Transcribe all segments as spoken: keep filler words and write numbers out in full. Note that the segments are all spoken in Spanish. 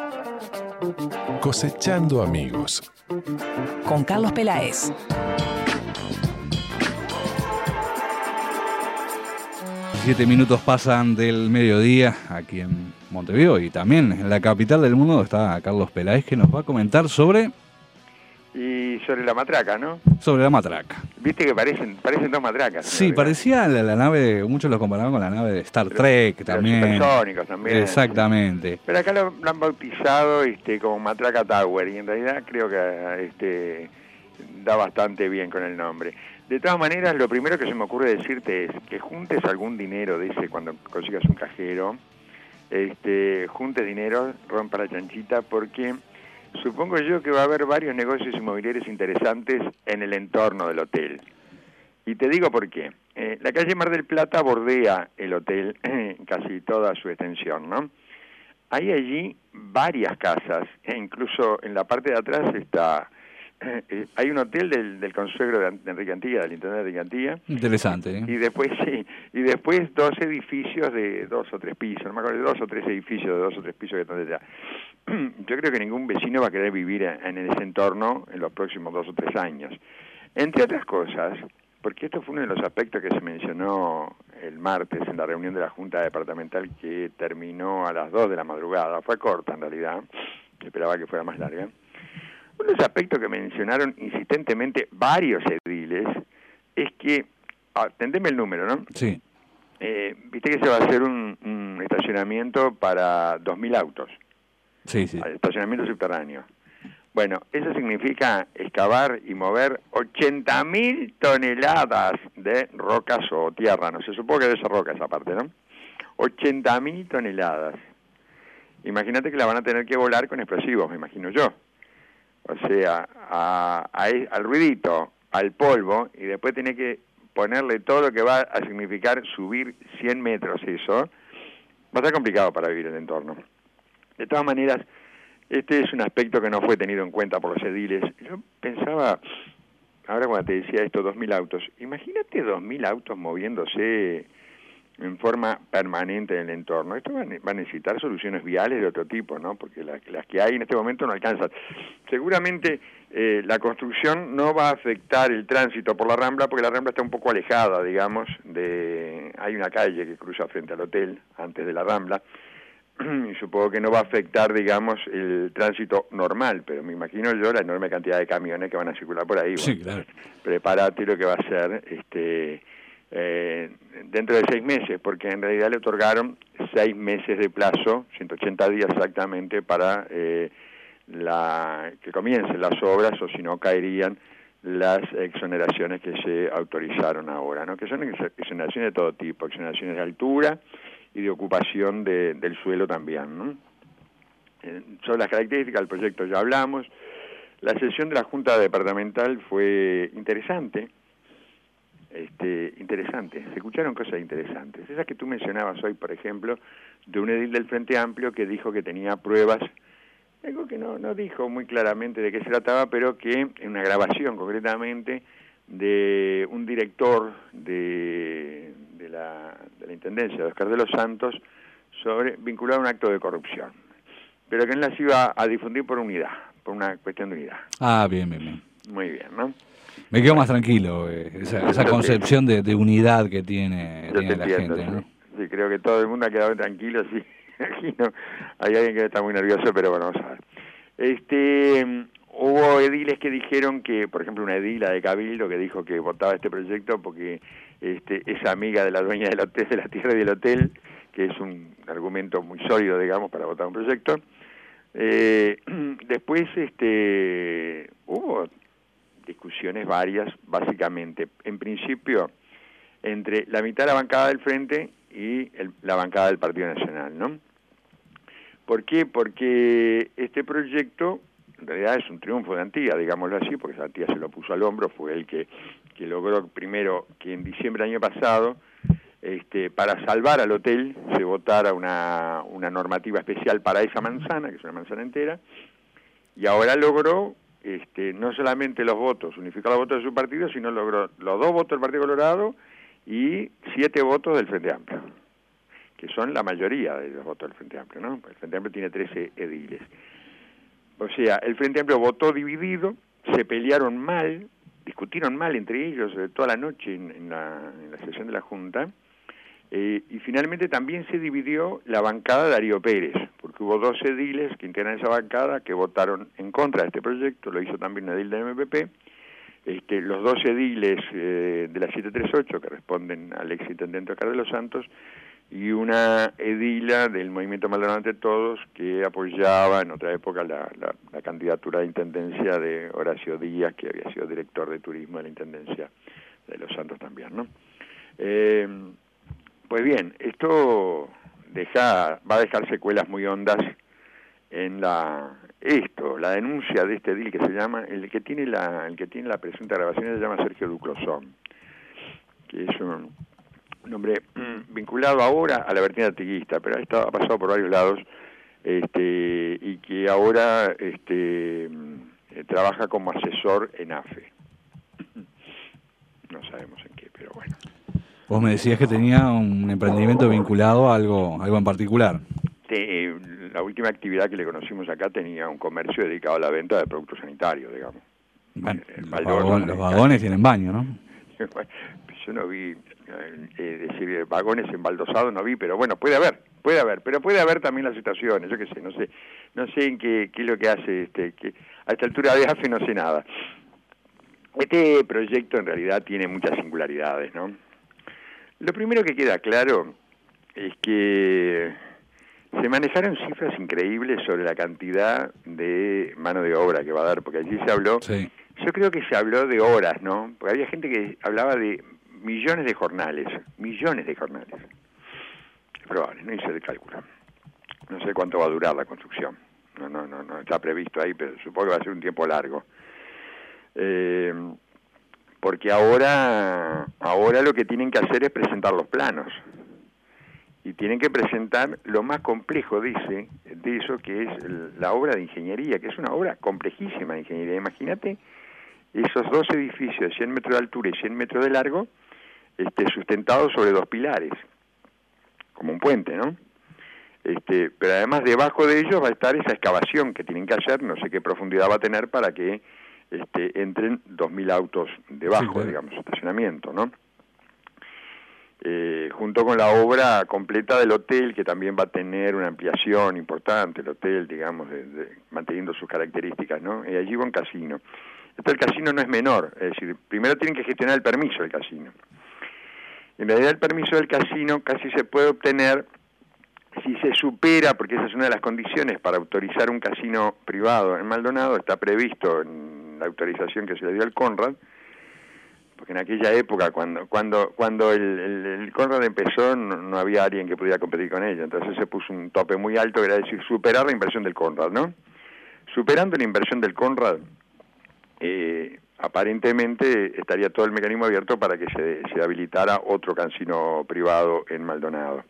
Cosechando amigos. Con Carlos Peláez. Siete minutos pasan del mediodía aquí en Montevideo y también en la capital del mundo está Carlos Peláez, que nos va a comentar sobre... Y sobre la matraca, ¿no? Sobre la matraca. Viste que parecen parecen dos matracas. Sí, ¿no? parecía la, la nave, muchos lo comparaban con la nave de Star Pero, Trek pero también. Supersónicos también. Exactamente. Pero acá lo, lo han bautizado este, como Matraca Tower y en realidad creo que este, da bastante bien con el nombre. De todas maneras, lo primero que se me ocurre decirte es que juntes algún dinero de ese cuando consigas un cajero, este, juntes dinero, rompa la chanchita, porque supongo yo que va a haber varios negocios inmobiliarios interesantes en el entorno del hotel. Y te digo por qué. Eh, la calle Mar del Plata bordea el hotel eh, casi toda su extensión, ¿no? Hay allí varias casas, e incluso en la parte de atrás está... Eh, hay un hotel del, del consuegro de Enrique Antilla, del intendente de Enrique Antilla. Interesante, ¿eh? Y después, sí, y después dos edificios de dos o tres pisos, no me acuerdo, dos o tres edificios de dos o tres pisos que están allá. Yo creo que ningún vecino va a querer vivir en ese entorno en los próximos dos o tres años. Entre otras cosas, porque esto fue uno de los aspectos que se mencionó el martes en la reunión de la Junta Departamental que terminó a las dos de la madrugada, fue corta en realidad, esperaba que fuera más larga. Uno de los aspectos que mencionaron insistentemente varios ediles es que, atendeme el número, ¿no? Sí. Eh, viste que se va a hacer un, un estacionamiento para dos mil autos. Sí, sí. Estacionamiento subterráneo. Bueno, eso significa excavar y mover ochenta mil toneladas de rocas o tierra, no se supone que de esa roca esa parte, ¿no? ochenta mil toneladas. Imagínate que la van a tener que volar con explosivos, me imagino yo. O sea, a, a, al ruidito, al polvo, y después tiene que ponerle todo lo que va a significar subir cien metros, eso va a estar complicado para vivir el entorno. De todas maneras, este es un aspecto que no fue tenido en cuenta por los ediles. Yo pensaba, ahora cuando te decía esto, dos mil autos, imagínate dos mil autos moviéndose en forma permanente en el entorno. Esto va a necesitar soluciones viales de otro tipo, ¿no? Porque las, las que hay en este momento no alcanzan. Seguramente eh, la construcción no va a afectar el tránsito por la Rambla, porque la Rambla está un poco alejada, digamos, de... Hay una calle que cruza frente al hotel, antes de la Rambla, y supongo que no va a afectar, digamos, el tránsito normal, pero me imagino yo la enorme cantidad de camiones que van a circular por ahí. Bueno, sí, claro. Prepárate lo que va a ser este eh, dentro de seis meses, porque en realidad le otorgaron seis meses de plazo, ciento ochenta días exactamente, para eh, la que comiencen las obras, o si no caerían las exoneraciones que se autorizaron ahora, ¿no? Que son exoneraciones de todo tipo, exoneraciones de altura y de ocupación de, del suelo también, ¿no? Eh, sobre las características del proyecto ya hablamos. La sesión de la Junta Departamental fue interesante, este, interesante, se escucharon cosas interesantes. Esas que tú mencionabas hoy, por ejemplo, de un edil del Frente Amplio que dijo que tenía pruebas, algo que no, no dijo muy claramente de qué se trataba, pero que en una grabación concretamente de un director de, de, la, de la Intendencia de Oscar de los Santos sobre vinculado a un acto de corrupción, pero que él las iba a difundir por unidad, por una cuestión de unidad. Ah, bien, bien, bien. Muy bien, ¿no? Me quedo más tranquilo, eh, esa, esa concepción de, de unidad que tiene, Yo tiene te la entiendo, gente, ¿no? sí. Sí, creo que todo el mundo ha quedado tranquilo, sí. Aquí no, hay alguien que está muy nervioso, pero bueno, vamos a ver. Este, hubo ediles que dijeron que, por ejemplo, una edila de Cabildo que dijo que votaba este proyecto porque este, es amiga de la dueña del hotel, de la tierra y del hotel, que es un argumento muy sólido, digamos, para votar un proyecto. Eh, después este, hubo discusiones varias, básicamente, en principio, entre la mitad de la bancada del Frente y el, la bancada del Partido Nacional, ¿no? ¿Por qué? Porque este proyecto, en realidad es un triunfo de Antía, digámoslo así, porque Antía se lo puso al hombro, fue el que, que logró primero que en diciembre del año pasado, este, para salvar al hotel, se votara una, una normativa especial para esa manzana, que es una manzana entera, y ahora logró este, no solamente los votos, unificar los votos de su partido, sino logró los dos votos del Partido Colorado y siete votos del Frente Amplio, que son la mayoría de los votos del Frente Amplio, ¿no? El Frente Amplio tiene trece ediles. O sea, el Frente Amplio votó dividido, se pelearon mal, discutieron mal entre ellos eh, toda la noche en, en, la, en la sesión de la Junta, eh, y finalmente también se dividió la bancada de Darío Pérez, porque hubo dos ediles que integran esa bancada que votaron en contra de este proyecto, lo hizo también un edil del M P P. Este, los dos ediles eh, de la siete treinta y ocho que responden al exintendente Oscar de los Santos, y una edila del Movimiento Maldonado Ante Todos que apoyaba en otra época la, la, la candidatura de intendencia de Horacio Díaz, que había sido director de turismo de la intendencia de Los Santos también, ¿no? Eh, pues bien, esto deja, va a dejar secuelas muy hondas en la esto, la denuncia de este edil que se llama, el que tiene la, el que tiene la presunta grabación se llama Sergio Duclosón, que es un un hombre mmm, vinculado ahora a la vertiente artiguista, pero ha, estado, ha pasado por varios lados, este, y que ahora este, eh, trabaja como asesor en A F E. No sabemos en qué, pero bueno. Vos me decías que tenía un emprendimiento vinculado a algo, algo en particular. Te, la última actividad que le conocimos acá tenía un comercio dedicado a la venta de productos sanitarios, digamos. Bueno, Eh, los, Baldor, vagón, los vagones tienen baño, ¿no? Yo no vi, eh, decir, vagones embaldosados no vi, pero bueno, puede haber, puede haber, pero puede haber también las situaciones, yo qué sé, no sé, no sé en qué, qué es lo que hace, este, que a esta altura de A F E no sé nada. Este proyecto en realidad tiene muchas singularidades, ¿no? Lo primero que queda claro es que se manejaron cifras increíbles sobre la cantidad de mano de obra que va a dar, porque allí se habló, sí. Yo creo que se habló de horas, ¿no? Porque había gente que hablaba de millones de jornales, millones de jornales. Es probable, no hice el cálculo. No sé cuánto va a durar la construcción. No, no, no, no está previsto ahí, pero supongo que va a ser un tiempo largo. Eh, porque ahora, ahora lo que tienen que hacer es presentar los planos. Y tienen que presentar lo más complejo, dice, de eso, que es la obra de ingeniería, que es una obra complejísima de ingeniería. Imagínate esos dos edificios de cien metros de altura y cien metros de largo, este, sustentados sobre dos pilares, como un puente, ¿no? Este, pero además debajo de ellos va a estar esa excavación que tienen que hacer, no sé qué profundidad va a tener para que este, entren dos mil autos debajo, sí, claro. digamos, estacionamiento, ¿no? Eh, junto con la obra completa del hotel, que también va a tener una ampliación importante, el hotel, digamos, de, de, manteniendo sus características, ¿no? Y allí va un casino. Esto el casino no es menor, es decir, primero tienen que gestionar el permiso del casino. En realidad el permiso del casino casi se puede obtener si se supera, porque esa es una de las condiciones para autorizar un casino privado en Maldonado, está previsto en la autorización que se le dio al Conrad, porque en aquella época, cuando cuando cuando el, el, el Conrad empezó, no, no había alguien que pudiera competir con ello, entonces se puso un tope muy alto, que era decir, superar la inversión del Conrad, ¿no? Superando la inversión del Conrad, eh, aparentemente estaría todo el mecanismo abierto para que se, se habilitara otro casino privado en Maldonado.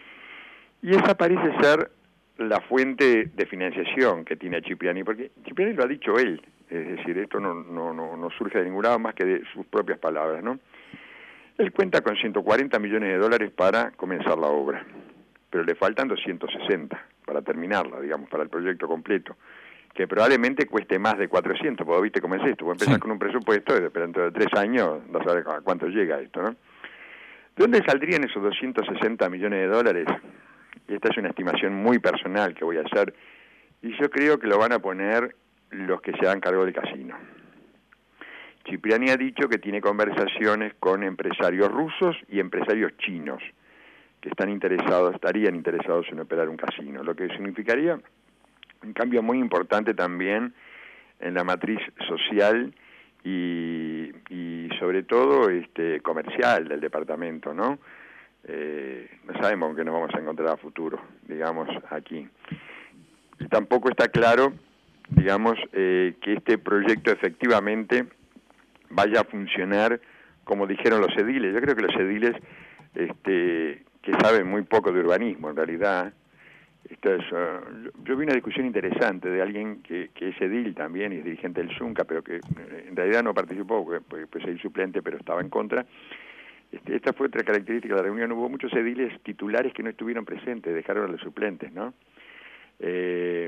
Y esa parece ser la fuente de financiación que tiene Cipriani, porque Cipriani lo ha dicho él, es decir, esto no, no, no, no surge de ningún lado más que de sus propias palabras, ¿no? Él cuenta con ciento cuarenta millones de dólares para comenzar la obra, pero le faltan doscientos sesenta para terminarla, digamos, para el proyecto completo, que probablemente cueste más de cuatrocientos, porque viste cómo es esto, vos empezás sí. con un presupuesto y dentro de tres años vas a ver a cuánto llega esto, ¿no? ¿De dónde saldrían esos doscientos sesenta millones de dólares? Y esta es una estimación muy personal que voy a hacer, y yo creo que lo van a poner los que se hagan cargo del casino. Cipriani ha dicho que tiene conversaciones con empresarios rusos y empresarios chinos que están interesados, estarían interesados en operar un casino, lo que significaría un cambio muy importante también en la matriz social y, y sobre todo este comercial del departamento, ¿no? Eh, no sabemos con qué nos vamos a encontrar a futuro, digamos, aquí. Y tampoco está claro, digamos, eh, que este proyecto efectivamente vaya a funcionar como dijeron los ediles. Yo creo que los ediles, este, que saben muy poco de urbanismo en realidad, esto es, uh, yo vi una discusión interesante de alguien que, que es edil también y es dirigente del Zunca, pero que en realidad no participó, porque pues, pues es suplente, pero estaba en contra, Este, esta fue otra característica de la reunión. Hubo muchos ediles titulares que no estuvieron presentes, dejaron a los suplentes, ¿no? Eh,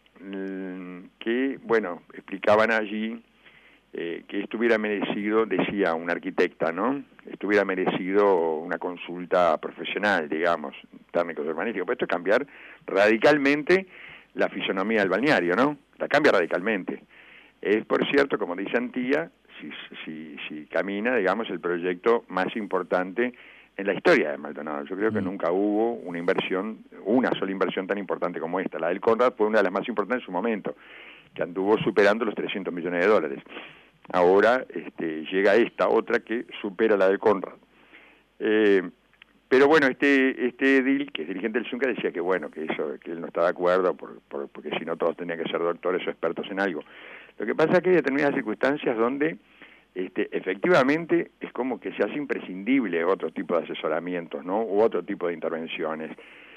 que, bueno, explicaban allí eh, que estuviera merecido, decía una arquitecta, ¿no? Estuviera merecido una consulta profesional, digamos, técnicos urbanísticos. Pues esto es cambiar radicalmente la fisonomía del balneario, ¿no? La cambia radicalmente. Es, por cierto, como dice Antía, si, si, si camina, digamos, el proyecto más importante en la historia de Maldonado. Yo creo que mm. nunca hubo una inversión, una sola inversión tan importante como esta. La del Conrad fue una de las más importantes en su momento, que anduvo superando los trescientos millones de dólares. Ahora este, llega esta otra que supera la del Conrad. Eh, pero bueno, este este edil, que es dirigente del Zunca, decía que bueno, que eso, que él no está de acuerdo, por, por, porque si no todos tendrían que ser doctores o expertos en algo. Lo que pasa es que hay determinadas circunstancias donde Este, efectivamente es como que se hace imprescindible otro tipo de asesoramientos, ¿no? U otro tipo de intervenciones,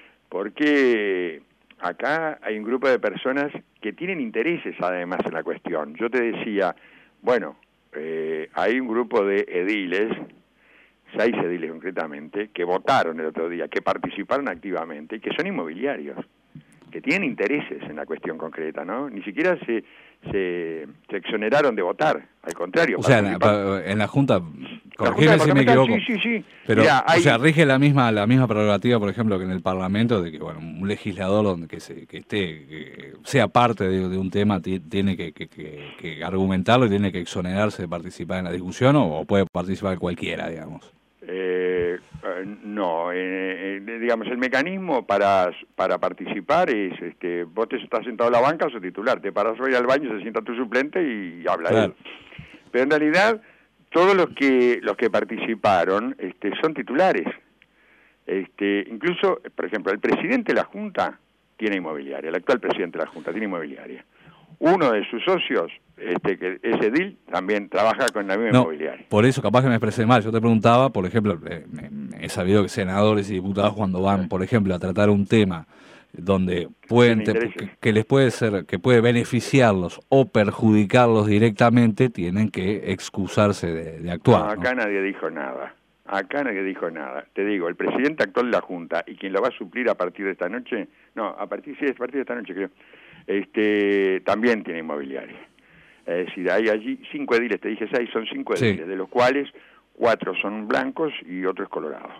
porque acá hay un grupo de personas que tienen intereses además en la cuestión. Yo te decía, bueno, eh, hay un grupo de ediles, seis ediles concretamente, que votaron el otro día, que participaron activamente y que son inmobiliarios, que tienen intereses en la cuestión concreta, ¿no? Ni siquiera se, se, se exoneraron de votar, al contrario. O sea, en la, en la Junta, corregime si me equivoco, sí, sí, sí. pero, Mirá, hay... o sea, rige la misma la misma prerrogativa, por ejemplo, que en el Parlamento, de que, bueno, un legislador donde que, se, que esté, que sea parte de, de un tema, t- tiene que, que, que, que argumentarlo y tiene que exonerarse de participar en la discusión, o, o puede participar cualquiera, digamos. Eh, no, eh, eh, digamos, el mecanismo para para participar es, este, vos te estás sentado en la banca, sos titular, te paras hoy al baño, se sienta tu suplente y habla claro. él. Pero en realidad, todos los que los que participaron este, son titulares. Este, incluso, por ejemplo, el presidente de la Junta tiene inmobiliaria, el actual presidente de la Junta tiene inmobiliaria. Uno de sus socios, este, que es edil, también trabaja con la misma no, inmobiliaria. Por eso, capaz que me expresé mal. Yo te preguntaba, por ejemplo, eh, he sabido que senadores y diputados cuando van, por ejemplo, a tratar un tema donde pueden te, que, que les puede ser, que puede beneficiarlos o perjudicarlos directamente, tienen que excusarse de, de actuar. No, acá ¿no? nadie dijo nada. Acá nadie dijo nada. Te digo, el presidente actual de la Junta y quien lo va a suplir a partir de esta noche, no, a partir, sí, a partir de esta noche creo, este, también tiene inmobiliaria. Es decir, hay allí cinco ediles, te dije seis, son cinco ediles, sí. De los cuales cuatro son blancos y otro es colorado.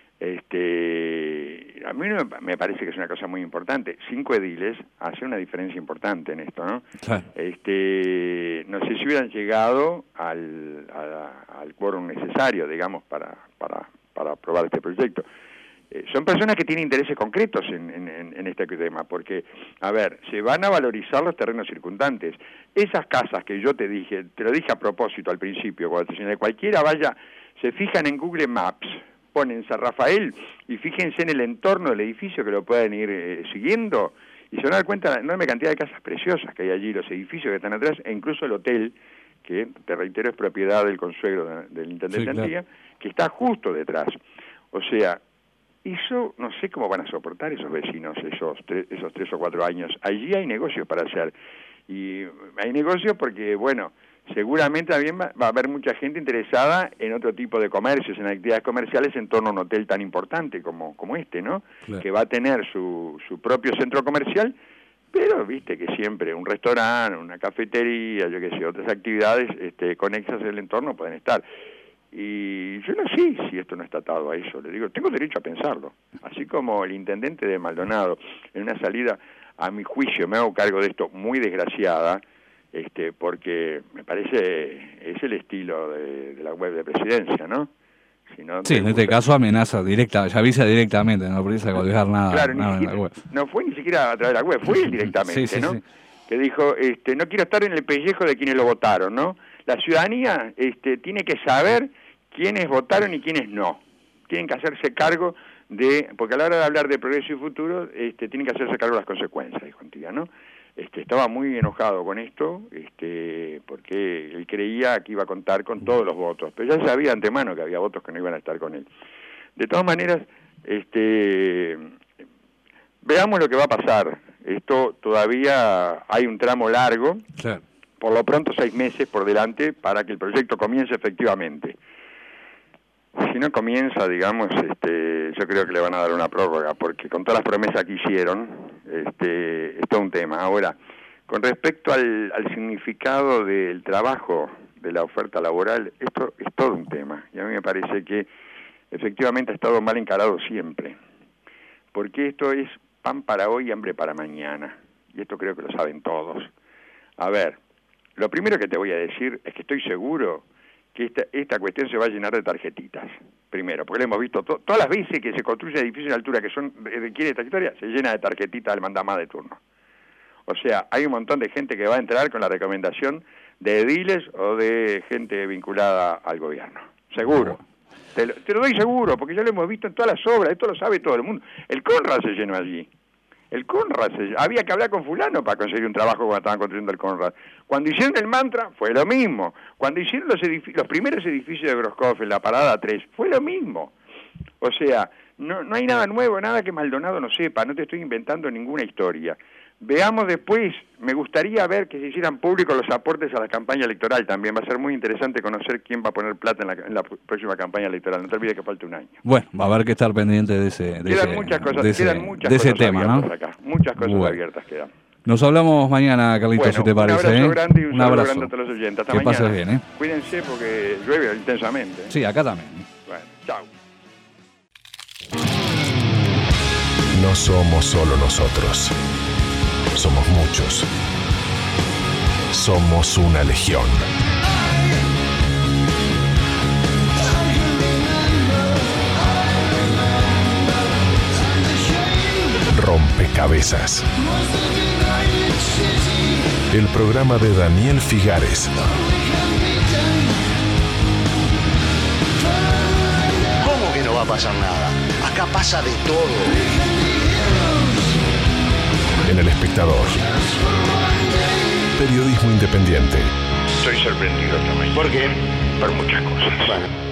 Este, a mí me parece que es una cosa muy importante. Cinco ediles hace una diferencia importante en esto, ¿no? Claro. Este, no sé si hubieran llegado al, a, al quórum necesario, digamos, para, para, para aprobar este proyecto. Eh, son personas que tienen intereses concretos en, en, en este tema, porque, a ver, se van a valorizar los terrenos circundantes. Esas casas que yo te dije, te lo dije a propósito al principio, cuando te señalé, cualquiera vaya, se fijan en Google Maps, ponen San Rafael y fíjense en el entorno del edificio que lo pueden ir eh, siguiendo y se van a dar cuenta de la enorme cantidad de casas preciosas que hay allí, los edificios que están atrás e incluso el hotel, que te reitero es propiedad del consuegro de, del intendente sí, Antía, claro. Que está justo detrás. O sea, eso no sé cómo van a soportar esos vecinos esos tres, esos tres o cuatro años. Allí hay negocios para hacer y hay negocios porque, bueno, seguramente también va, va a haber mucha gente interesada en otro tipo de comercios, en actividades comerciales en torno a un hotel tan importante como, como este, ¿no? Claro. Que va a tener su, su propio centro comercial, pero viste que siempre un restaurante, una cafetería, yo qué sé, otras actividades este, conexas en el entorno pueden estar. Y yo no sé si esto no está atado a eso, le digo, tengo derecho a pensarlo. Así como el intendente de Maldonado, en una salida, a mi juicio, me hago cargo de esto, muy desgraciada, este porque me parece es el estilo de, de la web de presidencia, ¿no? Si no sí, en gusta... este caso amenaza directa, ya avisa directamente, no precisa colgar nada, claro, nada siquiera, en la web. No fue ni siquiera a través de la web, fue él directamente, sí, sí, ¿no? Sí. Que dijo, este, no quiero estar en el pellejo de quienes lo votaron, ¿no? La ciudadanía este, tiene que saber quiénes votaron y quiénes no. Tienen que hacerse cargo de, porque a la hora de hablar de progreso y futuro, este, tienen que hacerse cargo de las consecuencias, dijo Antía, ¿no? Este, estaba muy enojado con esto, este, porque él creía que iba a contar con todos los votos, pero ya sabía de antemano que había votos que no iban a estar con él. De todas maneras, este, veamos lo que va a pasar. Esto todavía hay un tramo largo, sí. Por lo pronto seis meses por delante para que el proyecto comience efectivamente. si no comienza, digamos, este, yo creo que le van a dar una prórroga, porque con todas las promesas que hicieron, este, es todo un tema. Ahora, con respecto al, al significado del trabajo, de la oferta laboral, esto es todo un tema, y a mí me parece que efectivamente ha estado mal encarado siempre, porque esto es pan para hoy y hambre para mañana, y esto creo que lo saben todos. A ver, lo primero que te voy a decir es que estoy seguro que esta, esta cuestión se va a llenar de tarjetitas, primero, porque lo hemos visto to, todas las veces que se construye edificios de altura que son requiere esta historia, se llena de tarjetitas del mandamás de turno. O sea, hay un montón de gente que va a entrar con la recomendación de ediles o de gente vinculada al gobierno, seguro. Te lo, te lo doy seguro, porque ya lo hemos visto en todas las obras, esto lo sabe todo el mundo. El Conrad se llenó allí. El Conrad, se, había que hablar con fulano para conseguir un trabajo cuando estaban construyendo el Conrad. Cuando hicieron el Mantra, fue lo mismo. Cuando hicieron los, los primeros edificios de Groskopf en la Parada tres, fue lo mismo. O sea, no, no hay nada nuevo, nada que Maldonado no sepa, no te estoy inventando ninguna historia. Veamos después, me gustaría ver que se hicieran públicos los aportes a la campaña electoral también. Va a ser muy interesante conocer quién va a poner plata en la, en la próxima campaña electoral. No te olvides que falta un año. Bueno, va a haber que estar pendiente de ese, de quedan ese, muchas cosas, de ese, quedan muchas de ese cosas tema, ¿no? acá. Muchas cosas bueno. abiertas quedan. Nos hablamos mañana, Carlitos, bueno, si te parece. Un abrazo ¿eh? grande y un, un saludo abrazo grande a todos los oyentes. Hasta que mañana. pases bien, ¿eh? Cuídense porque llueve intensamente. Sí, acá también. Bueno, chao. No somos solo nosotros. Somos muchos. Somos una legión. Rompecabezas. El programa de Daniel Figares. ¿Cómo que no va a pasar nada? Acá pasa de todo. En El Espectador. Periodismo independiente. Estoy sorprendido esta mañana. ¿Por qué? Por muchas cosas. Bueno.